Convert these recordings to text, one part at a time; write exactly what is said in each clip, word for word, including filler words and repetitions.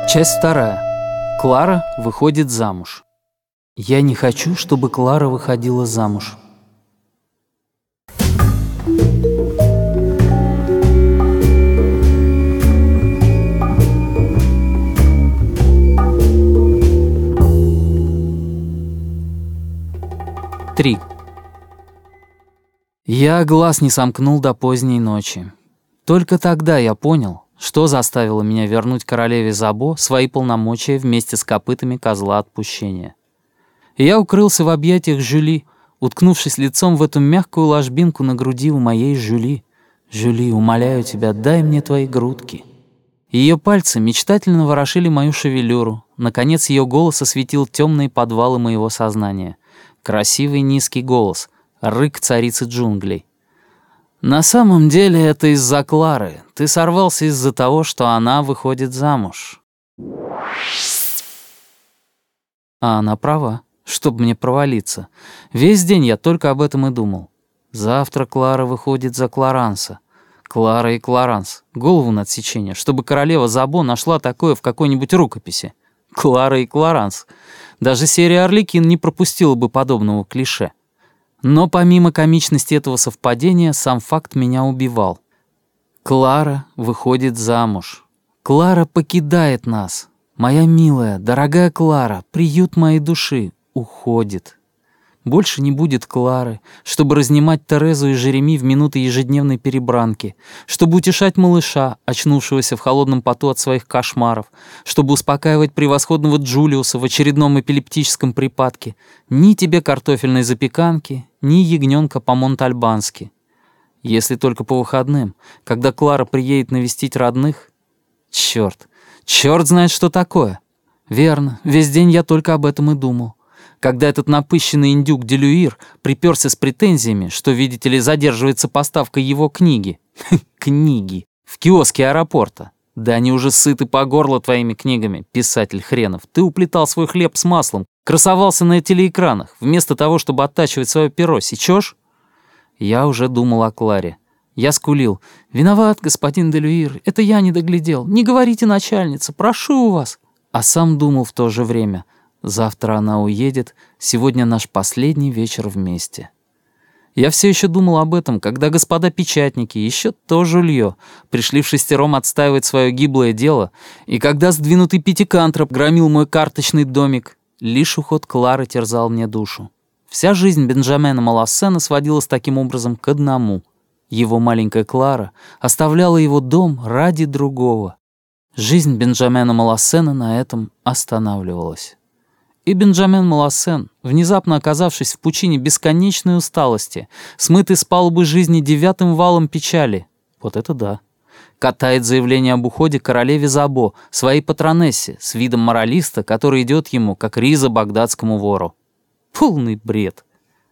Часть вторая. Клара выходит замуж. Я не хочу, чтобы Клара выходила замуж. Три. Я глаз не сомкнул до поздней ночи. Только тогда я понял, что заставило меня вернуть королеве Забо свои полномочия вместе с копытами козла отпущения. И я укрылся в объятиях Жюли, уткнувшись лицом в эту мягкую ложбинку на груди у моей Жюли. «Жюли, умоляю тебя, дай мне твои грудки». Ее пальцы мечтательно ворошили мою шевелюру. Наконец ее голос осветил темные подвалы моего сознания. Красивый низкий голос, рык царицы джунглей. «На самом деле это из-за Клары. Ты сорвался из-за того, что она выходит замуж». А она права, чтоб мне провалиться. Весь день я только об этом и думал. Завтра Клара выходит за Кларанса. Клара и Кларанс. Голову на отсечение, чтобы королева Забо нашла такое в какой-нибудь рукописи. Клара и Кларанс. Даже серия «Арлекин» не пропустила бы подобного клише. Но помимо комичности этого совпадения, сам факт меня убивал. Клара выходит замуж. Клара покидает нас. Моя милая, дорогая Клара, приют моей души, уходит. Больше не будет Клары, чтобы разнимать Терезу и Жереми в минуты ежедневной перебранки, чтобы утешать малыша, очнувшегося в холодном поту от своих кошмаров, чтобы успокаивать превосходного Джулиуса в очередном эпилептическом припадке. Ни тебе картофельной запеканки, ни ягненка по-монтальбански. Если только по выходным, когда Клара приедет навестить родных. Черт, черт знает, что такое. Верно, весь день я только об этом и думал. Когда этот напыщенный индюк Делюир приперся с претензиями, что, видите ли, задерживается поставка его книги. Книги. В киоске аэропорта. Да они уже сыты по горло твоими книгами, писатель хренов. Ты уплетал свой хлеб с маслом, красовался на телеэкранах, вместо того, чтобы оттачивать свое перо. Сечешь? Я уже думал о Кларе. Я скулил. «Виноват, господин Делюир, это я не доглядел. Не говорите, начальница, прошу вас». А сам думал в то же время. Завтра она уедет, сегодня наш последний вечер вместе. Я все еще думал об этом, когда господа печатники, еще то жулье, пришли в шестером отстаивать свое гиблое дело, и когда сдвинутый пятикантроп громил мой карточный домик, лишь уход Клары терзал мне душу. Вся жизнь Бенджамена Малассена сводилась таким образом к одному. Его маленькая Клара оставляла его дом ради другого. Жизнь Бенджамена Малассена на этом останавливалась. И Бенджамен Малассен, внезапно оказавшись в пучине бесконечной усталости, смытый с палубы жизни девятым валом печали, вот это да, катает заявление об уходе королеве Забо, своей патронессе, с видом моралиста, который идет ему, как риза багдадскому вору. Полный бред.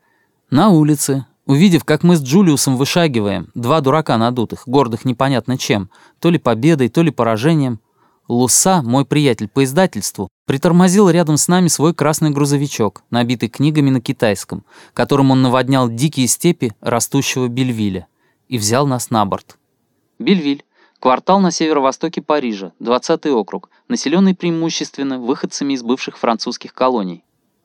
На улице, увидев, как мы с Джулиусом вышагиваем, два дурака надутых, гордых непонятно чем, то ли победой, то ли поражением, Луса, мой приятель по издательству, притормозил рядом с нами свой красный грузовичок, набитый книгами на китайском, которым он наводнял дикие степи растущего Бельвиля, и взял нас на борт. Бельвиль — квартал на северо-востоке Парижа, двадцатый округ, населенный преимущественно выходцами из бывших французских колоний.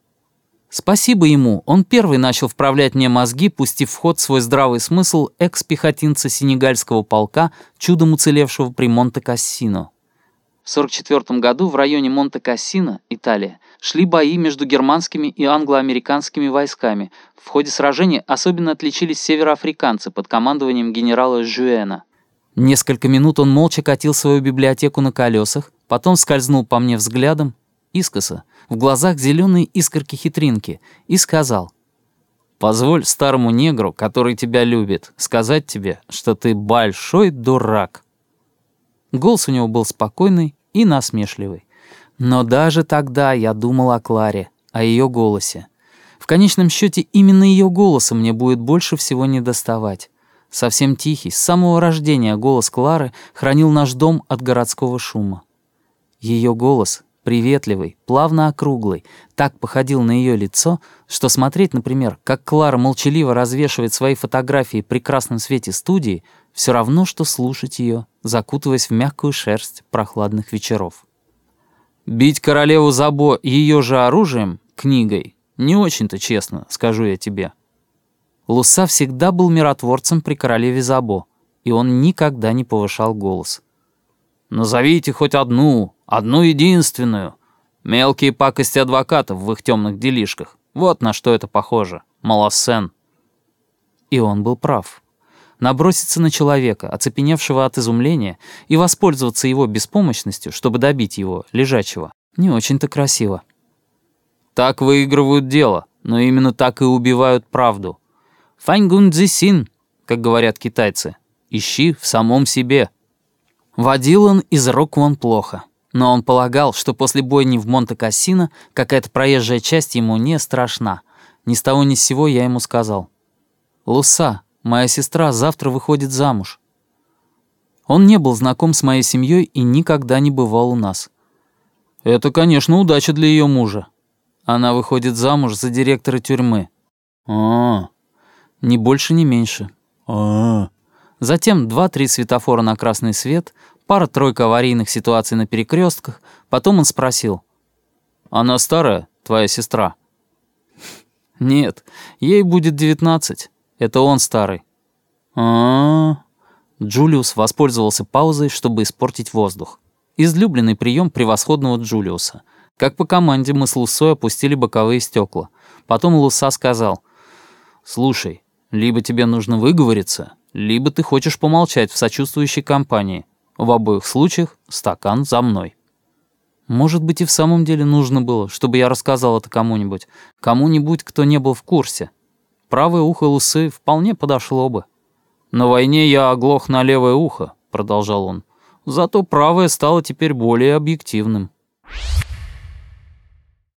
Спасибо ему, он первый начал вправлять мне мозги, пустив в ход свой здравый смысл экс-пехотинца сенегальского полка, чудом уцелевшего при Монте-Кассино. В сорок четвёртом году в районе Монте-Кассино, Италия, шли бои между германскими и англо-американскими войсками. В ходе сражения особенно отличились североафриканцы под командованием генерала Жюэна. Несколько минут он молча катил свою библиотеку на колесах, потом скользнул по мне взглядом, искоса, в глазах зеленые искорки-хитринки, и сказал: «Позволь старому негру, который тебя любит, сказать тебе, что ты большой дурак». Голос у него был спокойный и насмешливый. Но даже тогда я думал о Кларе, о ее голосе. В конечном счете именно ее голоса мне будет больше всего недоставать. Совсем тихий, с самого рождения голос Клары хранил наш дом от городского шума. Ее голос, приветливый, плавно округлый, так походил на ее лицо, что смотреть, например, как Клара молчаливо развешивает свои фотографии при красном свете студии, все равно, что слушать ее, закутываясь в мягкую шерсть прохладных вечеров. Бить королеву Забо ее же оружием, книгой, не очень-то честно, скажу я тебе. Луса всегда был миротворцем при королеве Забо, и он никогда не повышал голос. «Назовите хоть одну, одну единственную. Мелкие пакости адвокатов в их темных делишках. Вот на что это похоже. Малосен». И он был прав. Наброситься на человека, оцепеневшего от изумления, и воспользоваться его беспомощностью, чтобы добить его, лежачего, не очень-то красиво. Так выигрывают дело, но именно так и убивают правду. «Фаньгун цзисин», как говорят китайцы, «ищи в самом себе». Водил он из рук вон плохо, но он полагал, что после бойни в Монте-Кассино какая-то проезжая часть ему не страшна. Ни с того ни с сего я ему сказал: «Луса, моя сестра завтра выходит замуж». Он не был знаком с моей семьей и никогда не бывал у нас. Это, конечно, удача для ее мужа. Она выходит замуж за директора тюрьмы. А, ни больше, ни меньше. А. Затем два-три светофора на красный свет, пара-тройка аварийных ситуаций на перекрестках. Потом он спросил: «Она старая, твоя сестра?» «Нет, ей будет девятнадцать. Это он старый». А. Джулиус воспользовался паузой, чтобы испортить воздух. Излюбленный прием превосходного Джулиуса. Как по команде мы с Лусой опустили боковые стекла. Потом Луса сказал: «Слушай, либо тебе нужно выговориться, либо ты хочешь помолчать в сочувствующей компании. В обоих случаях стакан за мной». Может быть, и в самом деле нужно было, чтобы я рассказал это кому-нибудь. Кому-нибудь, кто не был в курсе. Правое ухо Лусы вполне подошло бы. «На войне я оглох на левое ухо», — продолжал он. «Зато правое стало теперь более объективным».